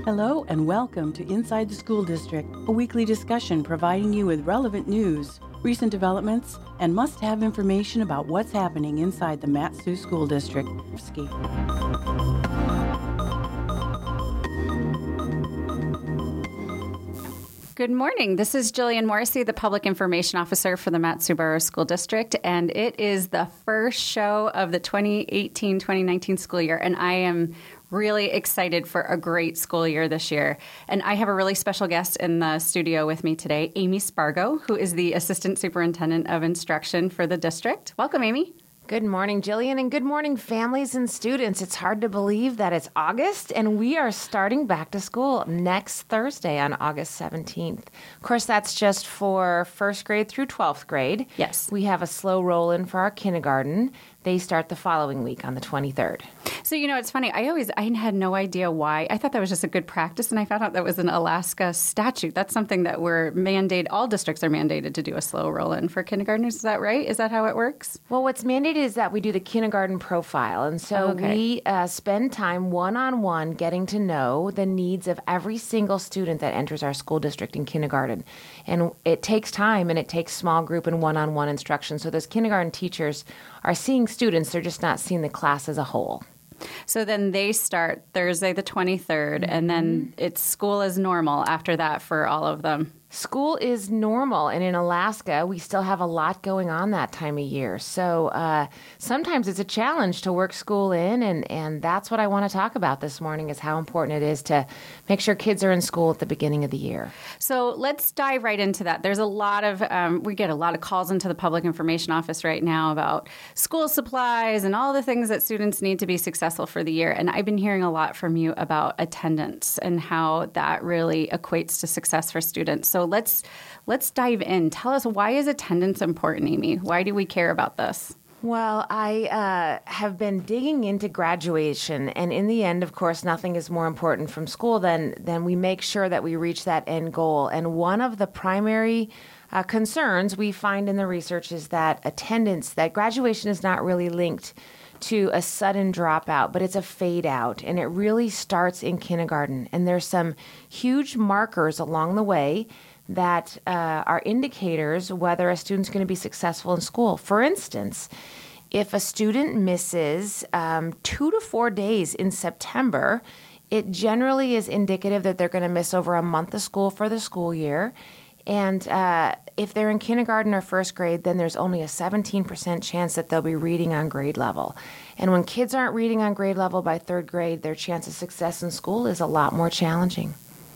Hello and welcome to Inside the School District, a weekly discussion providing you with relevant news, recent developments, and must-have information about what's happening inside the Mat-Su School District. Good morning. This is Jillian Morrissey, the Public Information Officer for the Mat-Su Borough School District, and it is the first show of the 2018-2019 school year, and I am really excited for a great school year this year. And I have a really special guest in the studio with me today, Amy Spargo, who is the Assistant Superintendent of Instruction for the district. Welcome, Amy. Good morning, Jillian, and good morning, families and students. It's hard to believe that it's August, and we are starting back to school next Thursday on August 17th. Of course, that's just for first grade through 12th grade. Yes. We have a slow roll-in for our kindergarten. They start the following week on the 23rd. So, it's funny. I had no idea why. I thought that was just a good practice, and I found out that was an Alaska statute. That's something that all districts are mandated to do a slow roll-in for kindergartners. Is that right? Is that how it works? Well, what's mandated is that we do the kindergarten profile. And so we spend time one-on-one getting to know the needs of every single student that enters our school district in kindergarten. And it takes time, and it takes small group and one-on-one instruction. So those kindergarten teachers are seeing students, they're just not seeing the class as a whole. So then they start Thursday the 23rd, and then it's school as normal after that for all of them. School is normal, and in Alaska, we still have a lot going on that time of year. So sometimes it's a challenge to work school in, and that's what I want to talk about this morning is how important it is to make sure kids are in school at the beginning of the year. So let's dive right into that. There's a lot of, we get a lot of calls into the Public Information Office right now about school supplies and all the things that students need to be successful for the year. And I've been hearing a lot from you about attendance and how that really equates to success for students. So let's dive in. Tell us, why is attendance important, Amy? Why do we care about this? Well, I have been digging into graduation, and in the end, of course, nothing is more important from school than we make sure that we reach that end goal. And one of the primary concerns we find in the research is that that graduation is not really linked to a sudden dropout, but it's a fade out, and it really starts in kindergarten. And there's some huge markers along the way that are indicators whether a student's going to be successful in school. For instance, if a student misses 2 to 4 days in September, it generally is indicative that they're going to miss over a month of school for the school year. And if they're in kindergarten or first grade, then there's only a 17% chance that they'll be reading on grade level. And when kids aren't reading on grade level by third grade, their chance of success in school is a lot more challenging.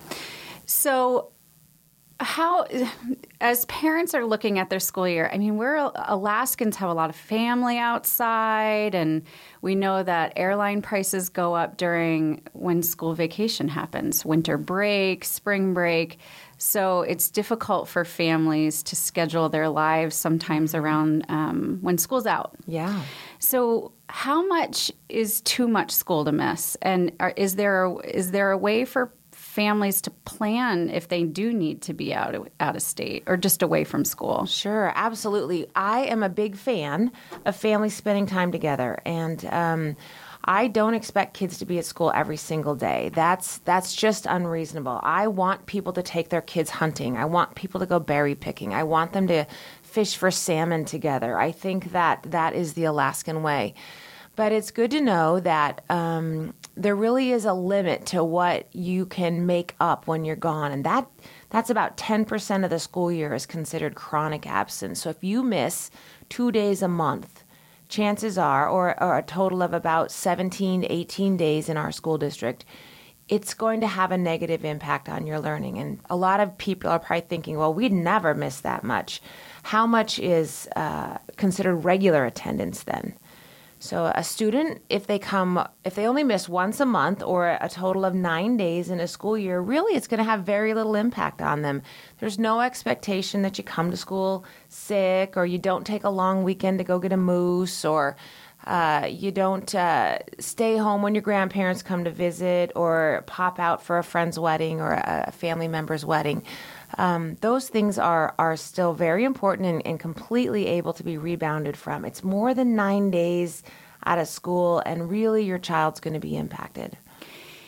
So how, as parents are looking at their school year, Alaskans have a lot of family outside, and we know that airline prices go up during when school vacation happens, winter break, spring break. So it's difficult for families to schedule their lives sometimes around when school's out. Yeah. So how much is too much school to miss? And is there a way for families to plan if they do need to be out of state or just away from school? Sure, absolutely. I am a big fan of families spending time together, and I don't expect kids to be at school every single day. That's just unreasonable. I want people to take their kids hunting. I want people to go berry picking. I want them to fish for salmon together. I think that is the Alaskan way. But it's good to know that there really is a limit to what you can make up when you're gone. And that's about 10% of the school year is considered chronic absence. So if you miss 2 days a month, chances are, or a total of about 17, 18 days in our school district, it's going to have a negative impact on your learning. And a lot of people are probably thinking, well, we'd never miss that much. How much is considered regular attendance then? So a student, if they only miss once a month or a total of 9 days in a school year, really it's going to have very little impact on them. There's no expectation that you come to school sick, or you don't take a long weekend to go get a moose, or you don't stay home when your grandparents come to visit, or pop out for a friend's wedding or a family member's wedding. Those things are still very important and completely able to be rebounded from. It's more than 9 days out of school, and really your child's going to be impacted.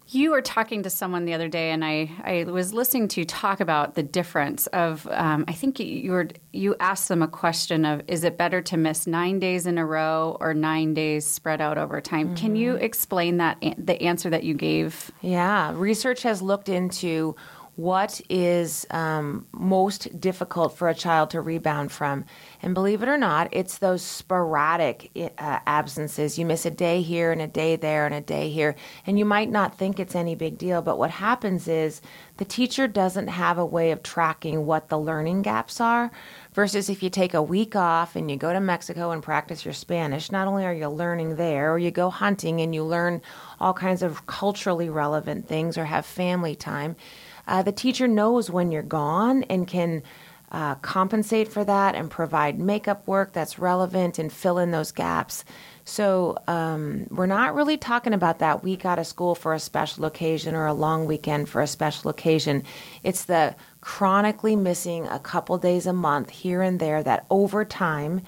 You were talking to someone the other day, and I was listening to you talk about the difference of, I think you asked them a question of, is it better to miss 9 days in a row or 9 days spread out over time? Mm-hmm. Can you explain the answer that you gave? Yeah. Research has looked into what is most difficult for a child to rebound from. And believe it or not, it's those sporadic absences. You miss a day here and a day there and a day here. And you might not think it's any big deal, but what happens is the teacher doesn't have a way of tracking what the learning gaps are. Versus if you take a week off and you go to Mexico and practice your Spanish, not only are you learning there, or you go hunting and you learn all kinds of culturally relevant things or have family time, the teacher knows when you're gone and can compensate for that and provide makeup work that's relevant and fill in those gaps. So we're not really talking about that week out of school for a special occasion or a long weekend for a special occasion. It's the chronically missing a couple days a month here and there that over time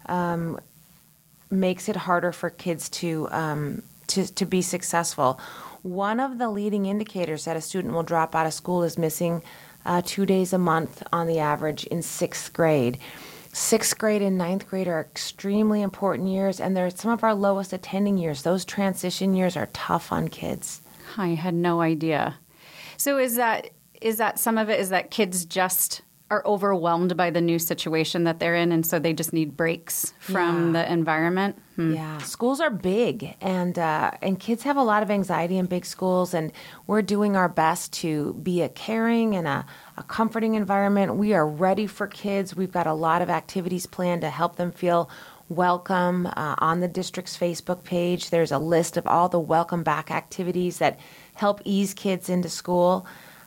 makes it harder for kids to be successful. One of the leading indicators that a student will drop out of school is missing 2 days a month on the average in 6th grade. 6th grade and 9th grade are extremely important years, and they're some of our lowest attending years. Those transition years are tough on kids. I had no idea. So is that some of it is that kids just are overwhelmed by the new situation that they're in, and so they just need breaks from the environment? Yeah, schools are big, and kids have a lot of anxiety in big schools, and we're doing our best to be a caring and a comforting environment. We are ready for kids. We've got a lot of activities planned to help them feel welcome. On the district's Facebook page, there's a list of all the welcome back activities that help ease kids into school.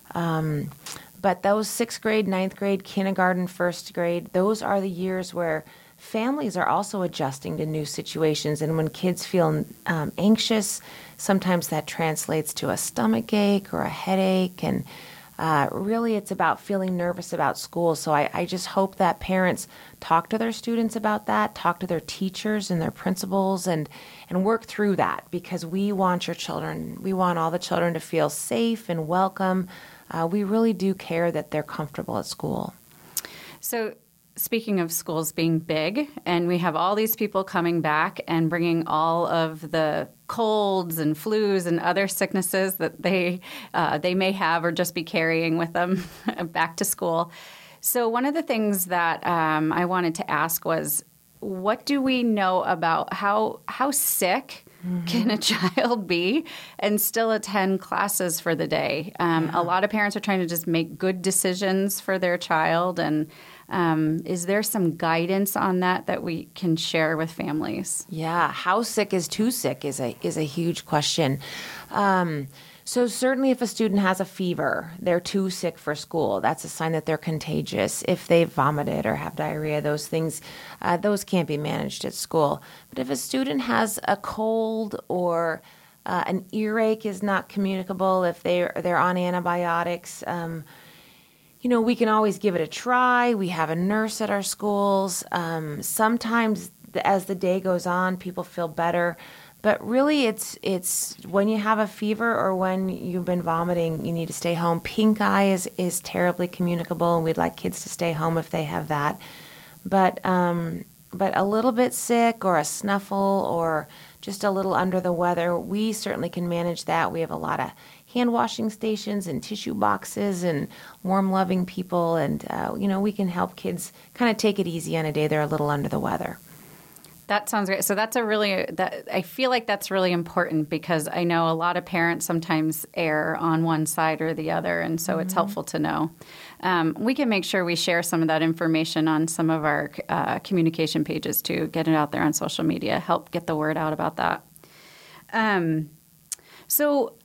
But those 6th grade, 9th grade, kindergarten, 1st grade, those are the years where families are also adjusting to new situations. And when kids feel anxious, sometimes that translates to a stomach ache or a headache. And really it's about feeling nervous about school. So I just hope that parents talk to their students about that, talk to their teachers and their principals, and work through that, because we want all the children to feel safe and welcome. We really do care that they're comfortable at school. So speaking of schools being big, and we have all these people coming back and bringing all of the colds and flus and other sicknesses that they may have or just be carrying with them back to school. So one of the things that I wanted to ask was, what do we know about how sick can a child be and still attend classes for the day? A lot of parents are trying to just make good decisions for their child. And is there some guidance on that we can share with families? Yeah. How sick is too sick is a huge question. So certainly if a student has a fever, they're too sick for school. That's a sign that they're contagious. If they've vomited or have diarrhea, those things, those can't be managed at school. But if a student has a cold or an earache is not communicable, if they're on antibiotics, we can always give it a try. We have a nurse at our schools. Sometimes as the day goes on, people feel better. But really, it's when you have a fever or when you've been vomiting, you need to stay home. Pink eye is terribly communicable, and we'd like kids to stay home if they have that. But a little bit sick or a snuffle or just a little under the weather, we certainly can manage that. We have a lot of hand washing stations and tissue boxes and warm, loving people, and we can help kids kind of take it easy on a day they're a little under the weather. That sounds great. So I feel like that's really important, because I know a lot of parents sometimes err on one side or the other, and so it's helpful to know. We can make sure we share some of that information on some of our communication pages too, get it out there on social media, help get the word out about that. So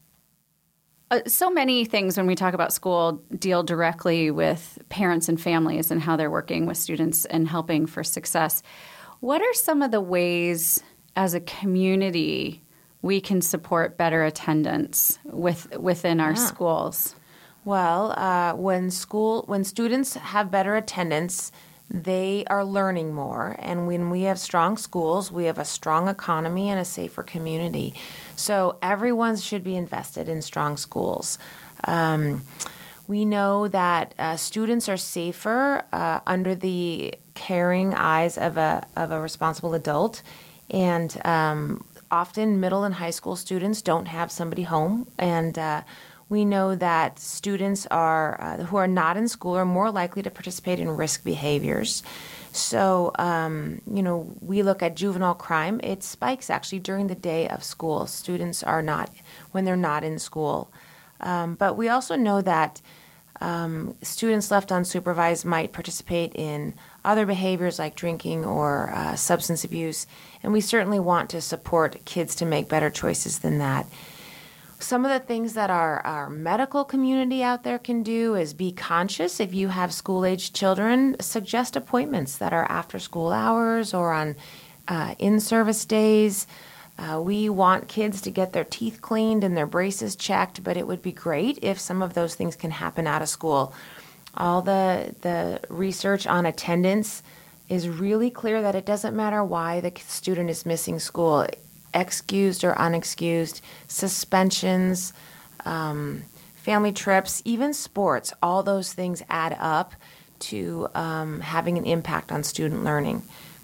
many things when we talk about school deal directly with parents and families and how they're working with students and helping for success. What are some of the ways as a community we can support better attendance within our schools? Well, when students have better attendance, they are learning more. And when we have strong schools, we have a strong economy and a safer community. So everyone should be invested in strong schools. We know that students are safer under the caring eyes of a responsible adult, and often middle and high school students don't have somebody home, and we know that students who are not in school are more likely to participate in risk behaviors. So, we look at juvenile crime. It spikes actually during the day of school. Students are not, when they're not in school. But we also know that students left unsupervised might participate in other behaviors like drinking or substance abuse. And we certainly want to support kids to make better choices than that. Some of the things that our medical community out there can do is be conscious. If you have school-aged children, suggest appointments that are after school hours or on in-service days. We want kids to get their teeth cleaned and their braces checked, but it would be great if some of those things can happen out of school. All the research on attendance is really clear that it doesn't matter why the student is missing school. Excused or unexcused, suspensions, family trips, even sports, all those things add up to having an impact on student learning.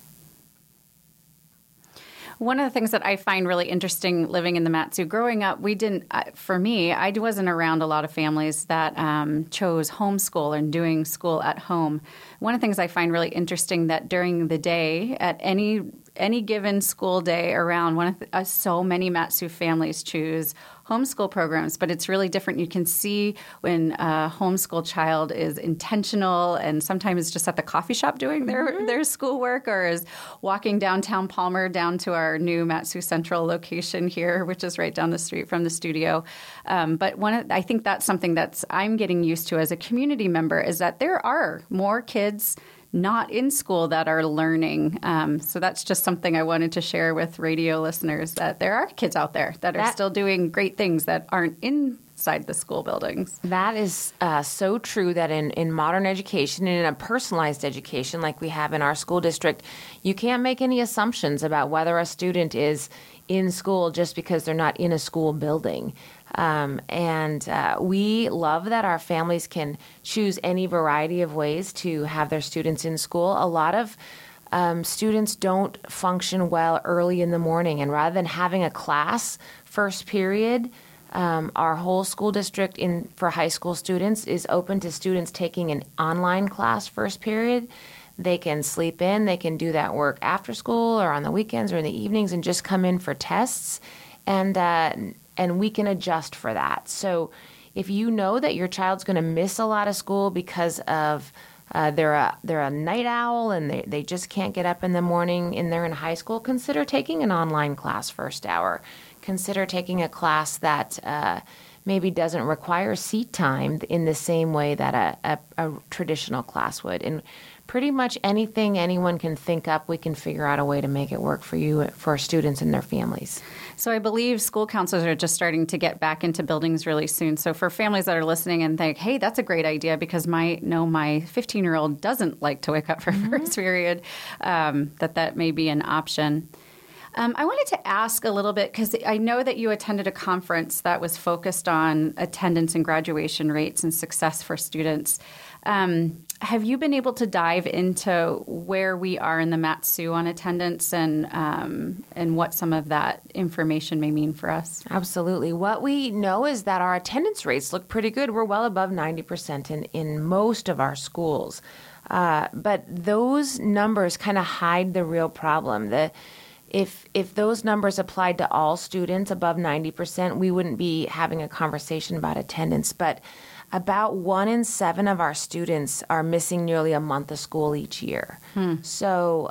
One of the things that I find really interesting living in the Mat-Su, growing up, for me, I wasn't around a lot of families that chose homeschool and doing school at home. One of the things I find really interesting that during the day, at any given school day around, so many Mat-Su families choose homeschool programs, but it's really different. You can see when a homeschool child is intentional and sometimes just at the coffee shop doing their schoolwork, or is walking downtown Palmer down to our new Mat-Su Central location here, which is right down the street from the studio. But I think that's something I'm getting used to as a community member, is that there are more kids not in school that are learning. So that's just something I wanted to share with radio listeners, that there are kids out there that are still doing great things that aren't inside the school buildings. That is so true, that in modern education and in a personalized education like we have in our school district, you can't make any assumptions about whether a student is in school just because they're not in a school building. And we love that our families can choose any variety of ways to have their students in school. A lot of students don't function well early in the morning, and rather than having a class first period, our whole school district for high school students is open to students taking an online class first period. They can sleep in, they can do that work after school or on the weekends or in the evenings and just come in for tests. And we can adjust for that. So if you know that your child's going to miss a lot of school because of they're a night owl and they just can't get up in the morning and they're in high school, consider taking an online class first hour. Consider taking a class that maybe doesn't require seat time in the same way that a traditional class would. And pretty much anything anyone can think up, we can figure out a way to make it work for our students and their families. So I believe school counselors are just starting to get back into buildings really soon. So for families that are listening and think, hey, that's a great idea because my 15-year-old doesn't like to wake up for first period, that may be an option. I wanted to ask a little bit, because I know that you attended a conference that was focused on attendance and graduation rates and success for students. Have you been able to dive into where we are in the Mat-Su on attendance and what some of that information may mean for us? Absolutely. What we know is that our attendance rates look pretty good. We're well above 90% in most of our schools. But those numbers kind of hide the real problem. If those numbers applied to all students above 90%, we wouldn't be having a conversation about attendance. But about 1 in 7 of our students are missing nearly a month of school each year. So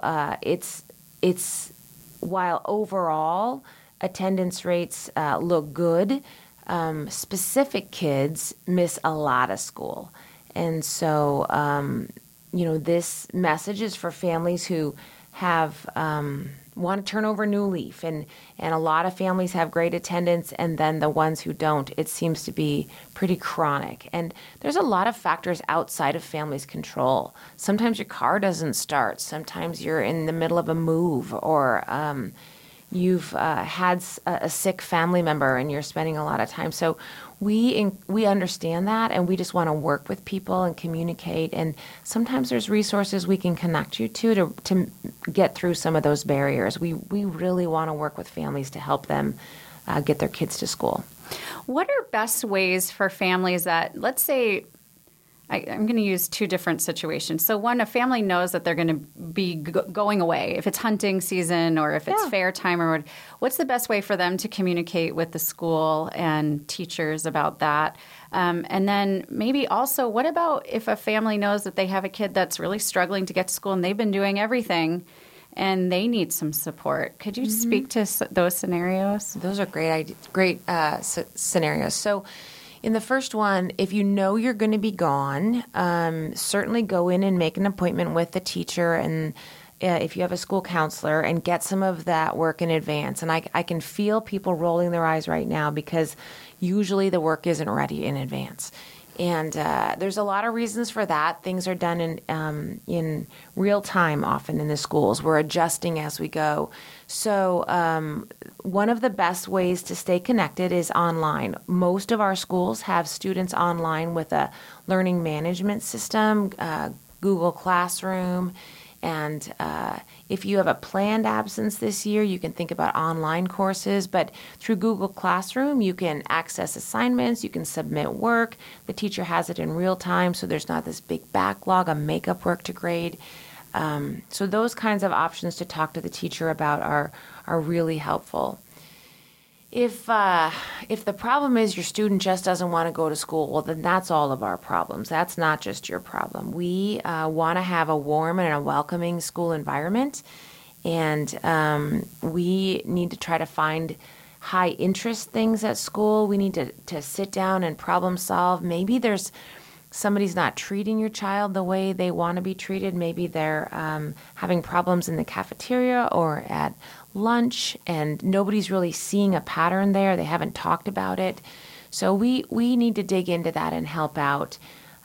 it's while overall attendance rates look good, specific kids miss a lot of school. And so, this message is for families who have want to turn over a new leaf, and a lot of families have great attendance, and then the ones who don't, it seems to be pretty chronic. And there's a lot of factors outside of families' control. Sometimes your car doesn't start. Sometimes you're in the middle of a move, or you've had a sick family member and you're spending a lot of time. So we understand that, and we just want to work with people and communicate. And sometimes there's resources we can connect you to get through some of those barriers. We really want to work with families to help them get their kids to school. What are best ways for families that, let's say, I'm going to use two different situations. So one, a family knows that they're going to be going away, if it's hunting season or if it's fair time, or what's the best way for them to communicate with the school and teachers about that? And then maybe also, what about if a family knows that they have a kid that's really struggling to get to school and they've been doing everything and they need some support? Could you speak to those scenarios? Those are great scenarios. So in the first one, if you know you're going to be gone, certainly go in and make an appointment with the teacher, and if you have a school counselor, and get some of that work in advance. And I can feel people rolling their eyes right now, because usually the work isn't ready in advance. And there's a lot of reasons for that. Things are done in real time often in the schools. We're adjusting as we go. So one of the best ways to stay connected is online. Most of our schools have students online with a learning management system, Google Classroom. And if you have a planned absence this year, you can think about online courses. But through Google Classroom, you can access assignments, you can submit work. The teacher has it in real time, so there's not this big backlog of makeup work to grade. So those kinds of options to talk to the teacher about are really helpful. If the problem is your student just doesn't want to go to school, well, then that's all of our problems. That's not just your problem. We want to have a warm and a welcoming school environment, and we need to try to find high interest things at school. We need to sit down and problem solve. Maybe somebody's not treating your child the way they want to be treated. Maybe they're having problems in the cafeteria or at lunch, and nobody's really seeing a pattern there. They haven't talked about it. So we need to dig into that and help out.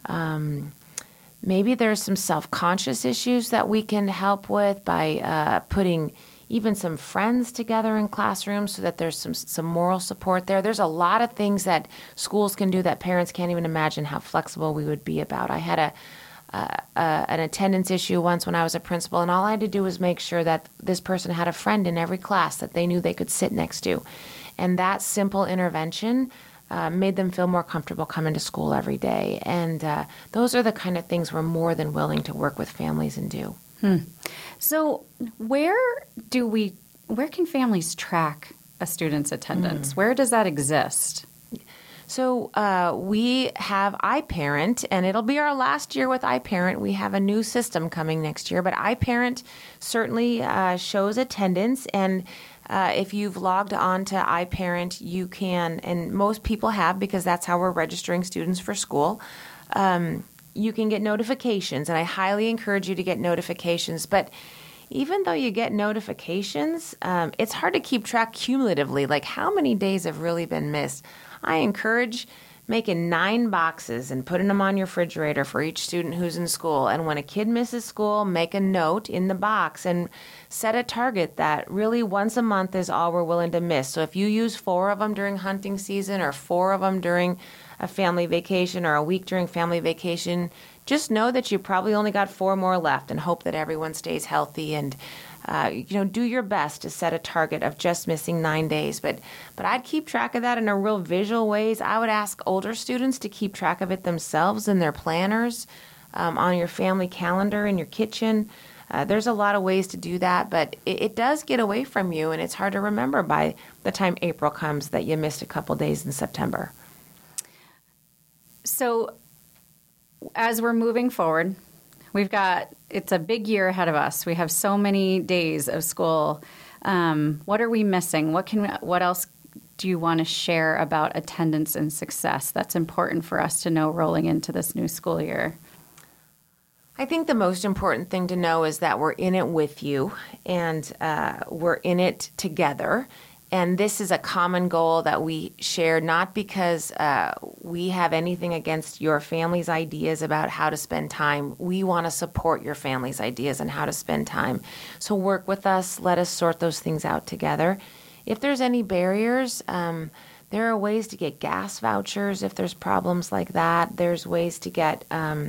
Maybe there's some self-conscious issues that we can help with by putting even some friends together in classrooms so that there's some moral support there. There's a lot of things that schools can do that parents can't even imagine how flexible we would be about. I had an attendance issue once when I was a principal, and all I had to do was make sure that this person had a friend in every class that they knew they could sit next to. And that simple intervention made them feel more comfortable coming to school every day. And those are the kind of things we're more than willing to work with families and do. So where can families track a student's attendance? Where does that exist? So we have iParent, and it'll be our last year with iParent. We have a new system coming next year, but iParent certainly shows attendance. And if you've logged on to iParent, you can, and most people have because that's how we're registering students for school, you can get notifications, and I highly encourage you to get notifications. But even though you get notifications, it's hard to keep track cumulatively, like how many days have really been missed. I encourage making 9 boxes and putting them on your refrigerator for each student who's in school. And when a kid misses school, make a note in the box and set a target that really once a month is all we're willing to miss. So if you use 4 of them during hunting season or 4 of them during a family vacation or a week during family vacation, just know that you probably only got 4 more left, and hope that everyone stays healthy, and do your best to set a target of just missing 9 days. But I'd keep track of that in a real visual ways. I would ask older students to keep track of it themselves in their planners, on your family calendar in your kitchen. There's a lot of ways to do that, but it does get away from you, and it's hard to remember by the time April comes that you missed a couple days in September. So as we're moving forward, it's a big year ahead of us. We have so many days of school. What are we missing? What else do you want to share about attendance and success that's important for us to know rolling into this new school year? I think the most important thing to know is that we're in it with you, and we're in it together. And this is a common goal that we share, not because we have anything against your family's ideas about how to spend time. We want to support your family's ideas on how to spend time. So work with us. Let us sort those things out together. If there's any barriers, there are ways to get gas vouchers if there's problems like that. There's ways to get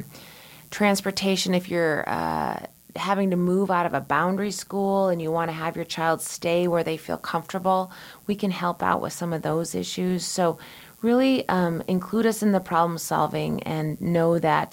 transportation if you're having to move out of a boundary school and you want to have your child stay where they feel comfortable. We can help out with some of those issues. So really include us in the problem solving and know that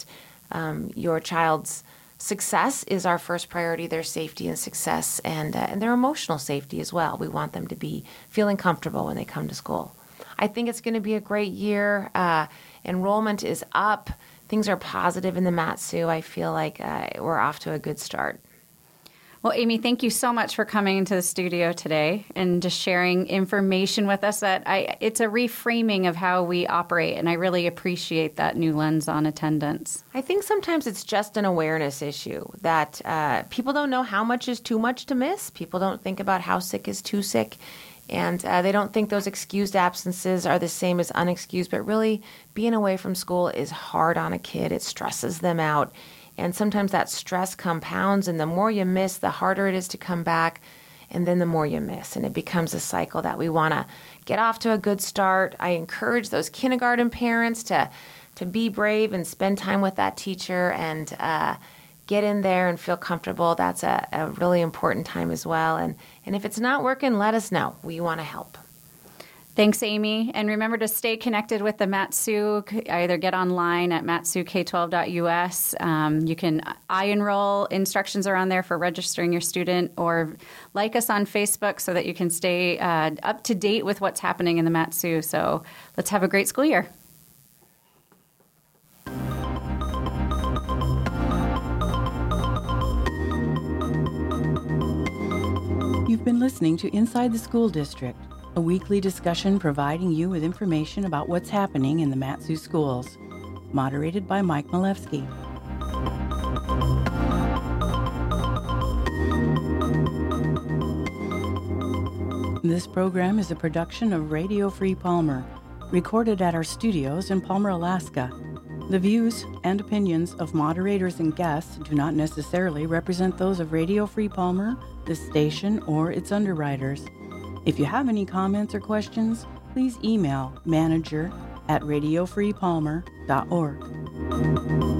your child's success is our first priority, their safety and success, and their emotional safety as well. We want them to be feeling comfortable when they come to school. I think it's going to be a great year. Enrollment is up. Things are positive in the Mat-Su. I feel like we're off to a good start. Well, Amy, thank you so much for coming into the studio today and just sharing information with us. It's a reframing of how we operate, and I really appreciate that new lens on attendance. I think sometimes it's just an awareness issue that people don't know how much is too much to miss. People don't think about how sick is too sick. And they don't think those excused absences are the same as unexcused, but really being away from school is hard on a kid. It stresses them out. And sometimes that stress compounds, and the more you miss, the harder it is to come back, and then the more you miss. And it becomes a cycle that we want to get off to a good start. I encourage those kindergarten parents to be brave and spend time with that teacher and get in there and feel comfortable. That's a really important time as well. And if it's not working, let us know. We want to help. Thanks, Amy. And remember to stay connected with the Mat-Su. Either get online at matsuk12.us. You can iEnroll. Instructions are on there for registering your student, or like us on Facebook so that you can stay up to date with what's happening in the Mat-Su. So let's have a great school year. You've been listening to Inside the School District, a weekly discussion providing you with information about what's happening in the Mat-Su schools. Moderated by Mike Malevsky. This program is a production of Radio Free Palmer, recorded at our studios in Palmer, Alaska. The views and opinions of moderators and guests do not necessarily represent those of Radio Free Palmer, the station, or its underwriters. If you have any comments or questions, please email manager@radiofreepalmer.org.